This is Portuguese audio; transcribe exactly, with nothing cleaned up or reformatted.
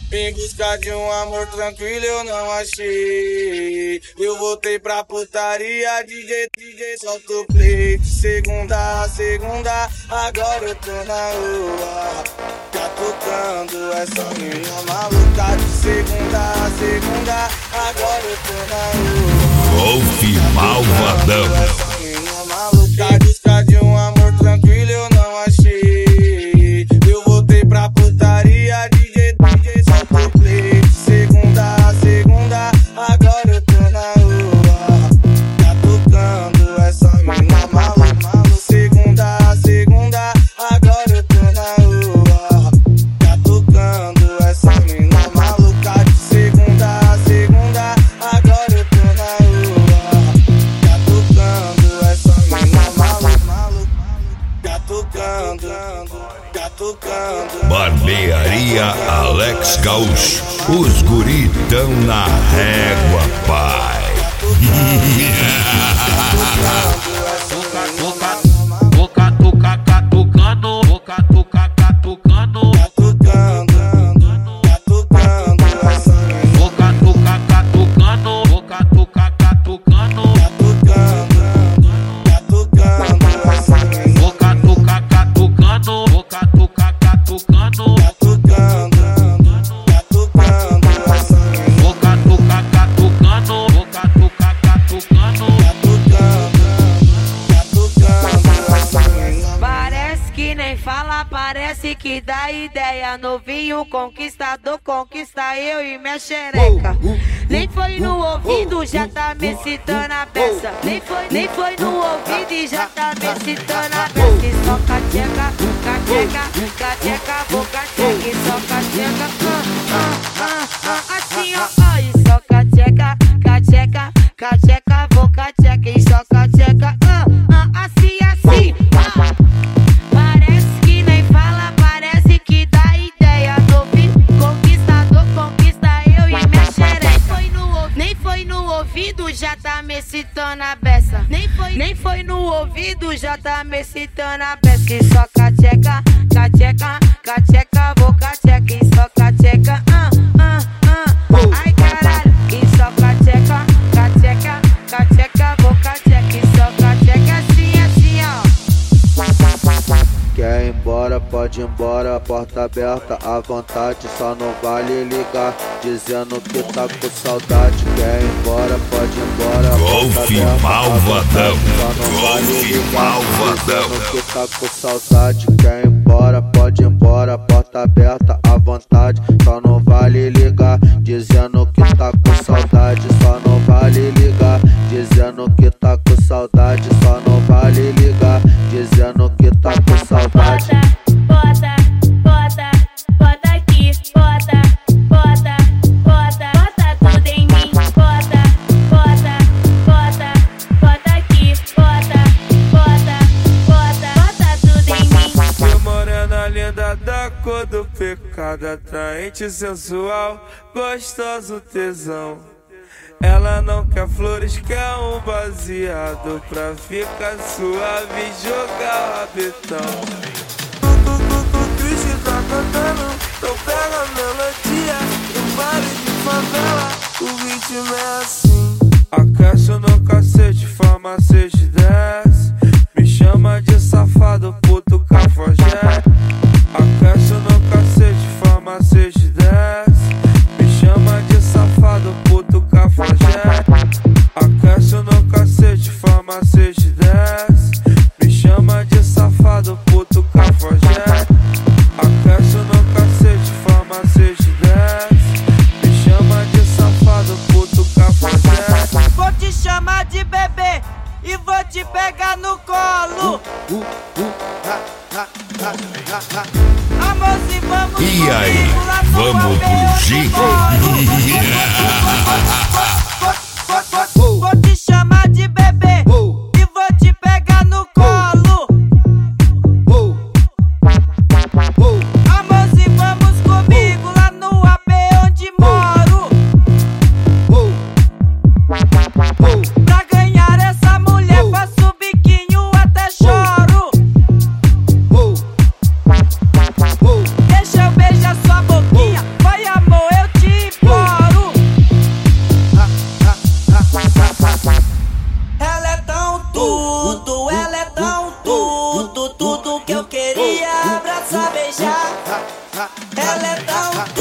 Em busca de um amor tranquilo eu não achei. Eu voltei pra putaria, D J, D J, solta o play. De segunda a segunda, agora eu tô na rua. Tá tocando essa menina maluca. De segunda a segunda, agora eu tô na rua. Wolf Malvadão. Essa menina maluca. Em busca de um amor tranquilo eu não achei. Eu voltei pra putaria, D J, D J, solta o play. De segunda a segunda, agora eu tô na rua. Tá tocando essa menina maluca. De segunda a segunda, agora eu tô na rua. Tá tocando essa menina maluca. De segunda a segunda, agora eu tô na rua. Tá tocando essa menina maluca. Tá tocando, tá tocando. Barbearia Alex Gaúcho. Os guritão na régua, pai. Boca, toca, catucando. Boca, toca, catucando. Tá tocando, tá tocando essa menina. Boca, toca, catucando. Boca, toca, catucando. Tá tocando, tá tocando essa menina. Boca, toca, catucando. Boca, toca, catucando. Tá tocando, tá tocando essa menina. Boca, toca, catucando. Boca, toca, catucando. Tá tocando, tá tocando essa menina. Parece que nem fala, parece que dá ideia. Novinho conquistador, conquista eu e minha xereca. Nem foi no ouvido, já tá me citando a peça. Nem foi, nem foi no ouvido e já tá me citando a peça. E só cateca, cateca, cateca, vou cateca. E só cateca, ah, ah, ah, ah, assim ó, ó. E só cateca, cateca, cateca, vou cateca. E só cateca, ah, ah, assim, assim, ah. Parece que nem fala, parece que dá ideia. Novinho, conquistador, conquista eu e minha xereca. Nem foi no ouvido, já tá me citando a beça. Nem foi, nem foi no ouvido, já tá me citando a beça. Que só cateca, cateca, cateca, vou cateca. E só cateca, ah, ah, ah. Ai caralho, e só cateca, cateca, cateca, vou cateca. E só cateca assim, assim ó. Quer ir embora, pode ir embora, a porta aberta à vontade, só não vale ligar, dizendo que tá com saudade. Quer ir embora, pode ir embora, a porta Wolf aberta Malvadão. à vontade, só não vale Wolf ligar, Malvadão. dizendo que tá com saudade. Quer ir embora, pode ir embora, a porta aberta à vontade, só não vale ligar, dizendo que tá com saudade. Só não vale ligar, dizendo que tá com saudade. Só não vale ligar, dizendo que tá com saudade. Bota, bota, bota aqui, bota, bota, bota, bota tudo em mim, bota, bota, bota, bota aqui, bota, bota, bota, bota tudo em mim. Minha morena linda da cor do pecado, atraente, sensual, gostoso, tesão. Ela não quer flores, quer um baseado pra ficar suave e jogar o rabetão. O Cristo tá cantando, então pega a melodia. No baile de favela, o ritmo é assim. Aquece no cacete, farmacete desce. Me chama de safado, puto cafajé. Aquece no cacete, farmacete desce. Me chama de safado, puto cafajé. Aquece no cacete, farmacete desce. Me chama de safado, puto cafajé. Aquece no cacete, farmacete desce. Me chama de safado, puto cafajé. Vou te chamar de bebê e vou te pegar no colo. Uh, uh, uh, ha, ha, ha, ha, ha. Amorzinho, vamos E aí, comigo lá no vamos pro Aldeia G? de Vou vou te chamar de bebê e vou te pegar no colo. Amorzinho, vamos comigo lá no A P onde moro. Pra ganhar essa mulher faço biquinho até choro. Deixa eu beijar sua boquinha, vai amor. começa a beijar. Ela é tão